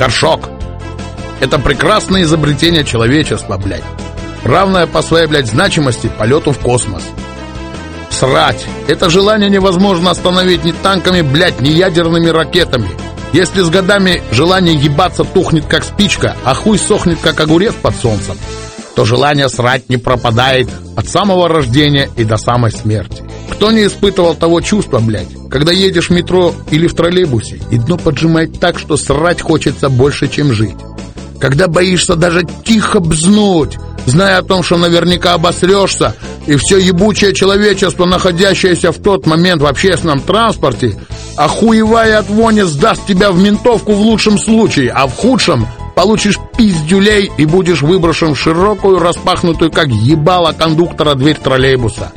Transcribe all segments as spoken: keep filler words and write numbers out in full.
Горшок. Это прекрасное изобретение человечества, блядь. Равное по своей, блядь, значимости полету в космос. Срать. Это желание невозможно остановить ни танками, блядь, ни ядерными ракетами. Если с годами желание ебаться тухнет, как спичка, а хуй сохнет, как огурец под солнцем, то желание срать не пропадает от самого рождения и до самой смерти. Кто не испытывал того чувства, блядь, когда едешь в метро или в троллейбусе, и дно поджимает так, что срать хочется больше, чем жить. Когда боишься даже тихо бзнуть, зная о том, что наверняка обосрешься, и все ебучее человечество, находящееся в тот момент в общественном транспорте, охуевая от вони, сдаст тебя в ментовку в лучшем случае, а в худшем получишь пиздюлей и будешь выброшен в широкую, распахнутую, как ебало кондуктора, дверь троллейбуса.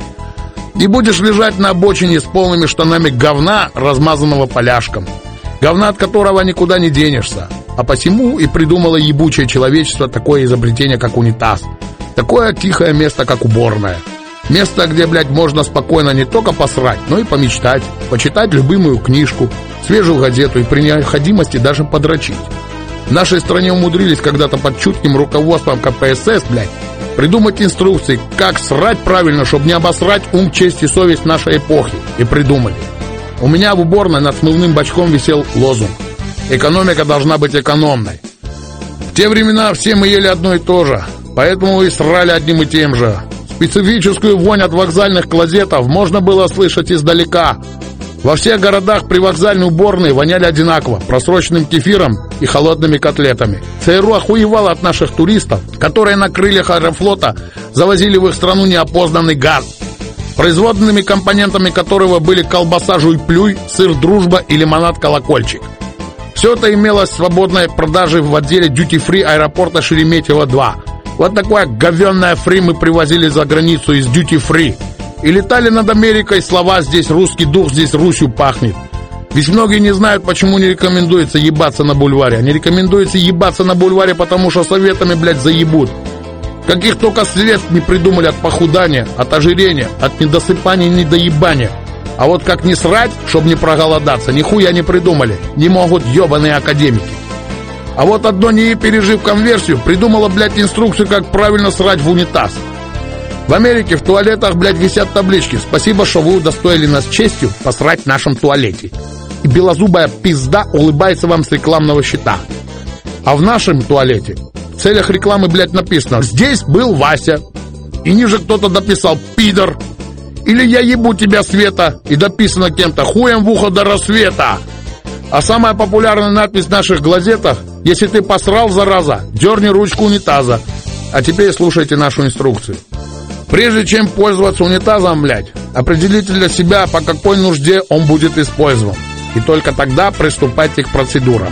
И будешь лежать на обочине с полными штанами говна, размазанного поляшком. Говна, от которого никуда не денешься. А посему и придумало ебучее человечество такое изобретение, как унитаз. Такое тихое место, как уборная. Место, где, блядь, можно спокойно не только посрать, но и помечтать, почитать любимую книжку, свежую газету и при необходимости даже подрочить. В нашей стране умудрились когда-то под чутким руководством ка пэ эс эс, блядь, придумать инструкции, как срать правильно, чтобы не обосрать ум, честь и совесть нашей эпохи. И придумали. У меня в уборной над смывным бачком висел лозунг: экономика должна быть экономной. В те времена все мы ели одно и то же, поэтому и срали одним и тем же. Специфическую вонь от вокзальных клозетов можно было слышать издалека. Во всех городах привокзальные уборные воняли одинаково: просроченным кефиром и холодными котлетами. ЦРУ охуевало от наших туристов, которые на крыльях Аэрофлота завозили в их страну неопознанный газ, производными компонентами которого были колбаса «Жуй-плюй», сыр «Дружба» и лимонад «Колокольчик». Все это имелось в свободной продаже в отделе дьюти-фри аэропорта Шереметьево-два. Вот такое говенное фри мы привозили за границу из дьюти-фри. И летали над Америкой слова «здесь русский дух, здесь Русью пахнет». Ведь многие не знают, почему не рекомендуется ебаться на бульваре. А не рекомендуется ебаться на бульваре, потому что советами, блядь, заебут. Каких только средств не придумали от похудания, от ожирения, от недосыпания и недоебания. А вот как не срать, чтобы не проголодаться, нихуя не придумали. Не могут ебаные академики. А вот одно НИИ, пережив конверсию, придумало, блядь, инструкцию, как правильно срать в унитаз. В Америке в туалетах, блядь, висят таблички: «Спасибо, что вы удостоили нас честью посрать в нашем туалете». И белозубая пизда улыбается вам с рекламного щита. А в нашем туалете в целях рекламы, блядь, написано: «Здесь был Вася». И ниже кто-то дописал: «Пидор». Или «Я ебу тебя, Света». И дописано кем-то: «Хуем в ухо до рассвета». А самая популярная надпись в наших глазетах: «Если ты посрал, зараза, дерни ручку унитаза». А теперь слушайте нашу инструкцию. Прежде чем пользоваться унитазом, блядь, определите для себя, по какой нужде он будет использован. И только тогда приступайте к процедурам.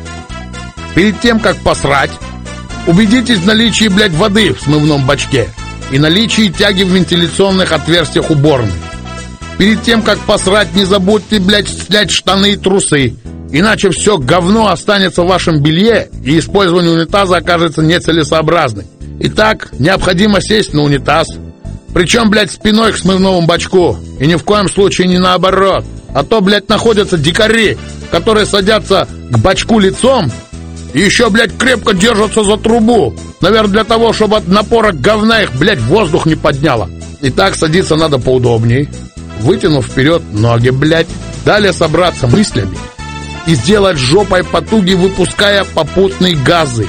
Перед тем, как посрать, убедитесь в наличии, блядь, воды в смывном бачке и наличии тяги в вентиляционных отверстиях уборной. Перед тем, как посрать, не забудьте, блядь, снять штаны и трусы, иначе все говно останется в вашем белье, и использование унитаза окажется нецелесообразным. Итак, необходимо сесть на унитаз, причем, блядь, спиной к смывному бачку, и ни в коем случае не наоборот. А то, блядь, находятся дикари, которые садятся к бачку лицом и еще, блядь, крепко держатся за трубу. Наверное, для того, чтобы от напора говна их, блядь, воздух не подняло. Итак, садиться надо поудобней, вытянув вперед ноги, блядь. Далее собраться мыслями и сделать жопой потуги, выпуская попутные газы.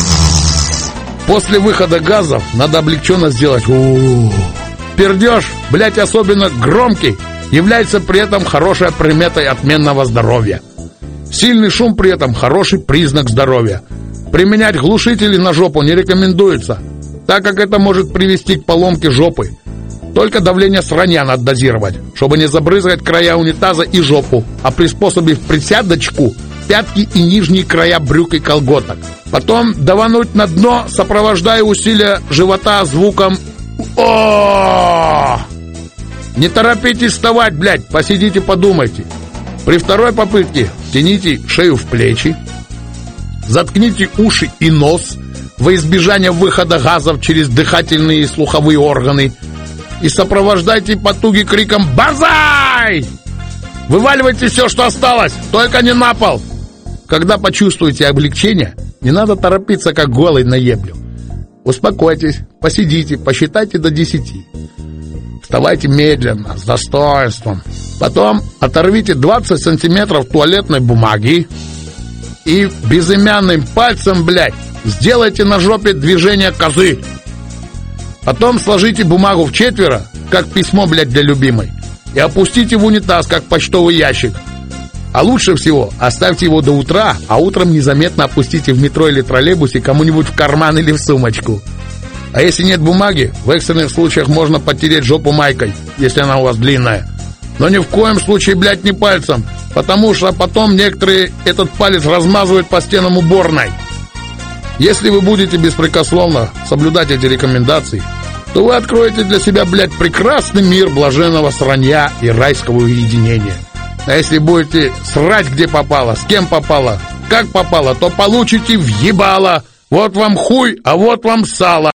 После выхода газов надо облегченно сделать у-у-у. Пердеж, блядь, особенно громкий, является при этом хорошей приметой отменного здоровья. Сильный шум при этом хороший признак здоровья. Применять глушители на жопу не рекомендуется, так как это может привести к поломке жопы. Только давление сранья надо дозировать, чтобы не забрызгать края унитаза и жопу, а приспособив присядочку пятки и нижние края брюк и колготок. Потом давануть на дно, сопровождая усилия живота звуком «О-о-о-о!». Не торопитесь вставать, блядь, посидите, подумайте. При второй попытке втяните шею в плечи, заткните уши и нос во избежание выхода газов через дыхательные и слуховые органы и сопровождайте потуги криком «Банзай!». Вываливайте все, что осталось, только не на пол. Когда почувствуете облегчение, не надо торопиться, как голый на еблю. Успокойтесь, посидите, посчитайте до десяти. Вставайте медленно, с достоинством. Потом оторвите двадцать сантиметров туалетной бумаги и безымянным пальцем, блядь, сделайте на жопе движение козы. Потом сложите бумагу в четверо, как письмо, блядь, для любимой, и опустите в унитаз, как почтовый ящик. А лучше всего оставьте его до утра, а утром незаметно опустите в метро или троллейбусе кому-нибудь в карман или в сумочку. А если нет бумаги, в экстренных случаях можно потереть жопу майкой, если она у вас длинная. Но ни в коем случае, блядь, не пальцем, потому что потом некоторые этот палец размазывают по стенам уборной. Если вы будете беспрекословно соблюдать эти рекомендации, то вы откроете для себя, блядь, прекрасный мир блаженного сранья и райского уединения. А если будете срать где попало, с кем попало, как попало, то получите въебало. Вот вам хуй, а вот вам сало.